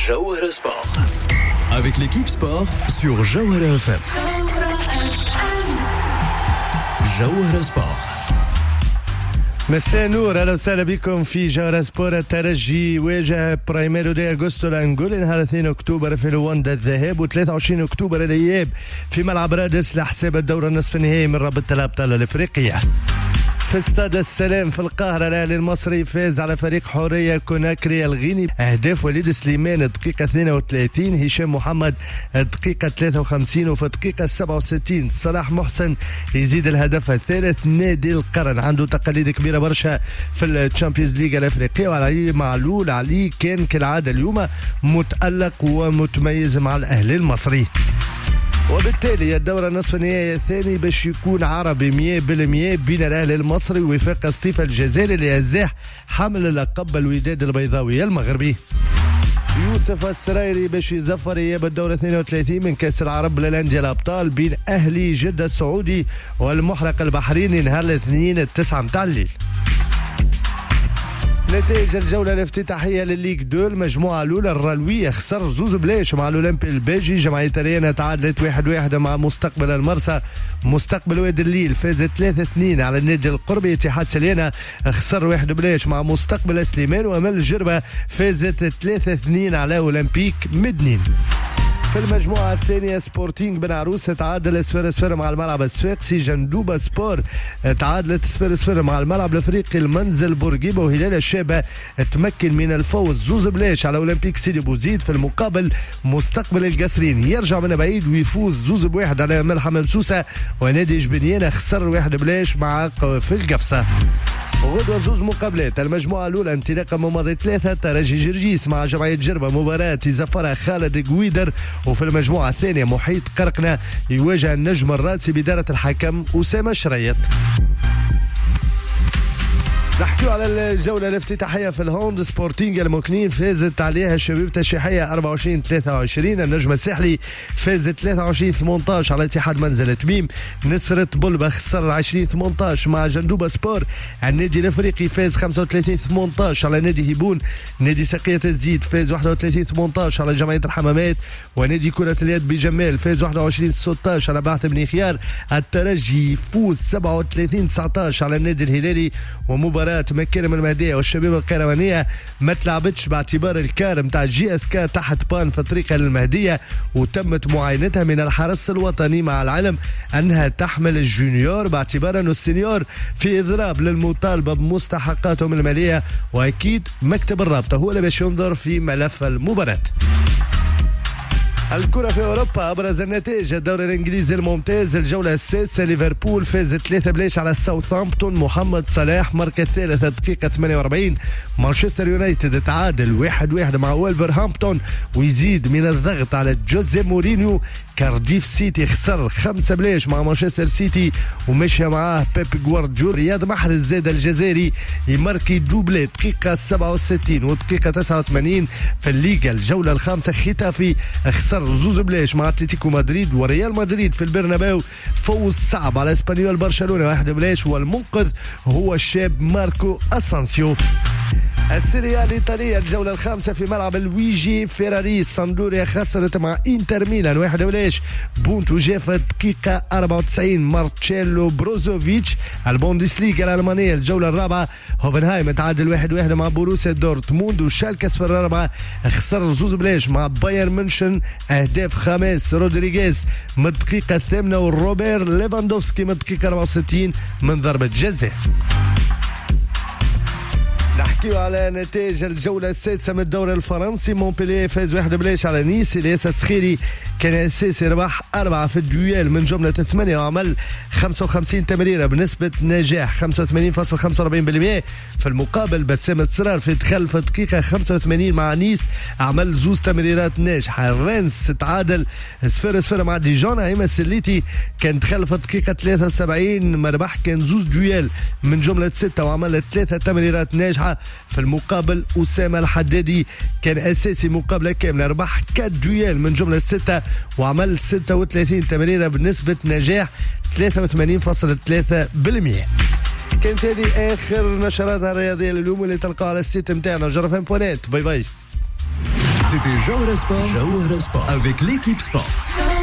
Jawhara Sport. Avec l'équipe sport sur Jawhara FM. Jawhara Sport. مساء النور، اهلا وسهلا بكم في جوهرة سبور. الترجي واجه برايميرو دي اغوستو الانغولي نهار 2 اكتوبر في لواندا الذهاب و23 اكتوبر الاياب في ملعب رادس لحساب الدورة النصف النهائي من رابطة الابطال الافريقية. في استاد السلام في القاهرة الأهلي المصري فاز على فريق حورية كوناكري الغيني. أهداف وليد سليمان الدقيقة 32، هشام محمد الدقيقة 53، وفي الدقيقة 67 صلاح محسن يزيد الهدف الثالث. نادي القرن عنده تقاليد كبيرة برشا في الشامبيونز ليغ الأفريقية، وعلي معلول علي كان كالعادة اليوم متألق ومتميز مع الأهلي المصري. وبالتالي الدورة النصف النهائي الثاني باش يكون عربي 100% بين الأهلي المصري ووفاق سطيفة الجزائري اللي هزاح حامل اللقب الوداد البيضاوي المغربي. يوسف السرايري باش يزفر اياب الدورة 32 من كأس العرب للأندية الأبطال بين أهلي جدة السعودي والمحرق البحريني نهار الاثنين 9 متاع الليل. نتائج الجولة الافتتاحية للليغ 2 المجموعة الأولى الرلوية خسر 2-0 مع الأولمبي الباجي. جمعية ريانا تعادلت 1-1 مع مستقبل المرسى. مستقبل وادي الليل فاز 3-2 على النادي القربي. اتحاد سليانة خسر 1-0 مع مستقبل سليمان. وأمل الجربة فازت 3-2 على أولمبيك مدنين. في المجموعة الثانية سبورتينغ بن عروس تعادل 0-0 مع الملعب الصفاقسي. جندوبة سبور تعادلت 0-0 مع الملعب الافريقي المنزل بورقيبة. وهلال الشابة تمكن من الفوز 2-0 على اولمبيك سيدي بوزيد. في المقابل مستقبل القصرين يرجع من بعيد ويفوز 2-1 على ملحمة مسوسة. ونادي جبنيانة خسر 1-0 مع في القفصة. غدوة 2 مقابلات. المجموعة الأولى انطلاقا من ماضي 3 ترجي جرجيس مع جمعية جربة مباراة يزفرها خالد قويدر. وفي المجموعة الثانية محيط قرقنة يواجه النجم الراسي بدارة الحكم أسامة شريط. نحكيو على الجولة الافتتاحية في الهوند. سبورتينغ المكنين فازت عليها الشباب التشريحية 24-23. النجم الساحلي فاز 23-18 على اتحاد منزل تميم. نصرة بلبة خسر 20-18 مع جندوبة سبور. النادي الافريقي فاز 35-18 على نادي هيبون. نادي سقية الزيت فاز 31-18 على جمعية الحمامات. ونادي كرة اليد بجمال فاز 21-16 على بعث بن خيار. الترجي يفوز 37-19 على النادي الهلالي. ومباراة مكارم المهدية والشباب القيروانية ما تلعبتش باعتبار الكار متاع جي اس كا تحت بان في الطريقة للمهدية، وتمت معاينتها من الحرس الوطني مع العلم أنها تحمل الجونيور باعتبار أنه السينيور في إضراب للمطالبة بمستحقاتهم المالية. وأكيد مكتب الرابطة هو اللي باش ينظر في ملف المباراة. الكرة في أوروبا أبرز النتائج. الدوري الإنجليزي الممتاز الجولة السادسة ليفربول فاز 3-0 على ساوثهامبتون. محمد صلاح مارك الثالث الدقيقة 48. مانشستر يونايتد تعادل 1-1 مع وولفرهامبتون ويزيد من الضغط على جوزيه مورينيو. كارديف سيتي خسر 5-0 مع مانشستر سيتي ومشى معاه بيب غوارديولا. رياض محرز زاد الجزائري يماركي دوبلي دقيقة 67 ودقيقة 89 في الليغا. الجولة الخامسة ختافي خسر 2-0 مع اتلتيكو مدريد. وريال مدريد في البرنابيو فوز صعب على اسبانيول برشلونة 1-0 والمنقذ هو الشاب ماركو اسانسيو. السيريا الإيطالية الجولة الخامسة في ملعب الويجي فيراري. ساندوريا خسرت مع إنتر ميلان 1-0. بونتو جاء في الدقيقة 94 مارتشيلو بروزوفيتش. البوندسليغا الألمانية الجولة الرابعة هوفنهايم تعادل 1-1 مع بوروسيا دورتموند. وشالكس في الرابعة خسر 2-0 مع بايرن ميونخ. أهداف خامس رودريغيز من الدقيقة 8 وروبير ليفاندوفسكي من الدقيقة 64 من ضربة جزاء. نحكيو على نتائج الجولة السادسة من الدوري الفرنسي. مونبلييه فاز 1-0 على نيس. الياس السخيري كان أساسي ربح 4 في الديوال من جملة 8 وعمل 55 تمريرة بنسبة نجاح 85.45%. في المقابل بسام الصرار في دخل في الدقيقة 85 مع نيس عمل 2 تمريرات ناجحة. رينس تعادل 0-0 مع ديجون. أيما السليتي كان دخل في الدقيقة 73 مربح كان 2 ديوال من جملة 6 وعمل 3 تمريرات ناجحة. في المقابل أسامة الحدادي كان أساسي مقابلة كاملة ربح 4 ديوال من جملة 6 وعمل 36 تمريرة بنسبة نجاح 83.3%. كانت هذه آخر نشراتنا الرياضية لليوم اللي تلقاها على السيت متاعنا جرفان بونات. باي باي. C'était Jawara Sport avec l'équipe sport.